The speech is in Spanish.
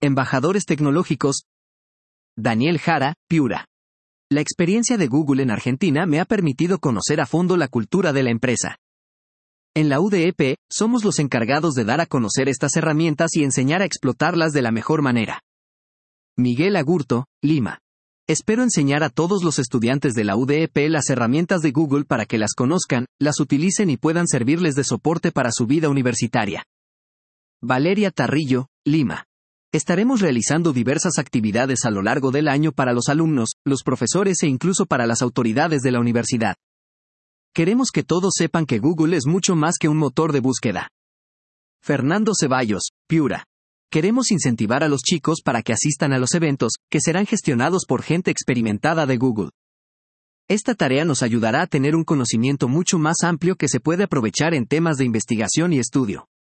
Embajadores tecnológicos. Daniel Jara, Piura. La experiencia de Google en Argentina me ha permitido conocer a fondo la cultura de la empresa. En la UDEP, somos los encargados de dar a conocer estas herramientas y enseñar a explotarlas de la mejor manera. Miguel Agurto, Lima. Espero enseñar a todos los estudiantes de la UDEP las herramientas de Google para que las conozcan, las utilicen y puedan servirles de soporte para su vida universitaria. Valeria Tarrillo, Lima. Estaremos realizando diversas actividades a lo largo del año para los alumnos, los profesores e incluso para las autoridades de la universidad. Queremos que todos sepan que Google es mucho más que un motor de búsqueda. Fernando Ceballos, Piura. Queremos incentivar a los chicos para que asistan a los eventos, que serán gestionados por gente experimentada de Google. Esta tarea nos ayudará a tener un conocimiento mucho más amplio que se puede aprovechar en temas de investigación y estudio.